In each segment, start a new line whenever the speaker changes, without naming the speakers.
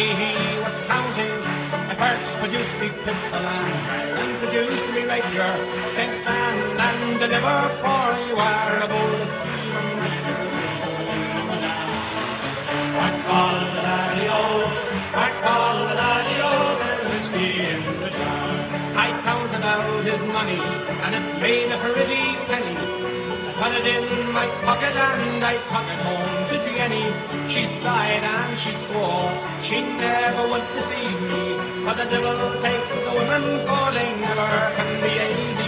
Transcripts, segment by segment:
money he was counting, I first produced me pistol and I introduced me rapier. Then stand and deliver, for you are a bold deceiver, Mr. What call the daddy-o, what call the daddy-o, there's whiskey in the jar. I counted out his money, and it made a pretty penny. I put it in my pocket, and I took it home to Jenny. She sighed and she swore she never would deceive me, but the devil takes the women, for they never can be easy.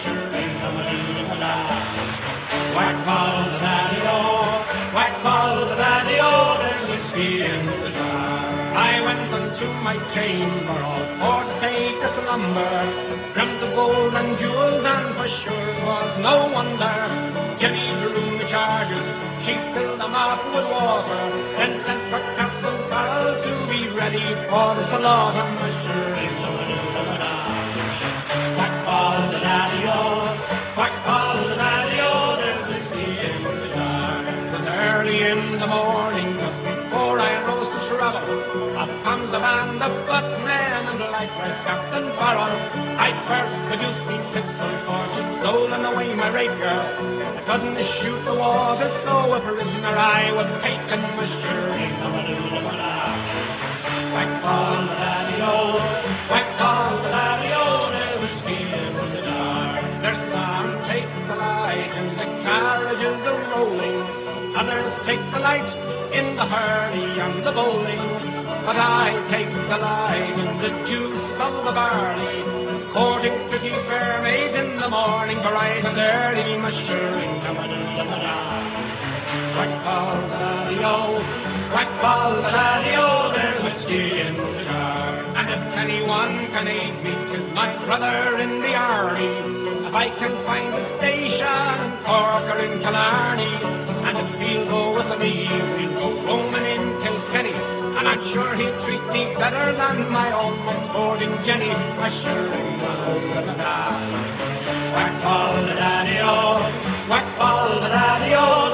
Whack call the daddy-o, whack call the daddy-o, there's whiskey in the jar. I went unto my chamber all for to take a slumber, dreamt of gold and jewels, and for sure it was no wonder. Jenny drew the charges, she filled them up with water, then sent for castle barrels to be ready for the slaughter. Whack call the daddy-o, whack call the daddy-o, there's whiskey in the jar. It was early in the morning, just before I rose to travel, up comes a band of footmen and likewise Captain Farrell. I first produced me pistol, for she'd stolen away my rapier. I couldn't shoot the water, so a prisoner I was taken, Mr. Whack call the daddy-o, whack call the daddy-o, there's whiskey in the jar. There's some take the light in the carriages a-rolling, others take the light in the hurry and the bowling, but I take the light in the juice of the barley, courting pretty fair maids in the morning, bright and early, mushering. Whack call the daddy-o, whack call the daddy-o, there's whiskey in the jar. And if anyone can aid me, 'tis my brother in the army. If I can find a station in Cork or in Killarney, and if he'll go with me, we'll go roaming in Kilkenny, and I'm sure he'll treat me better than my own sporting Jenny. I sure will. Whack call the daddy-o, whack call the daddy-o,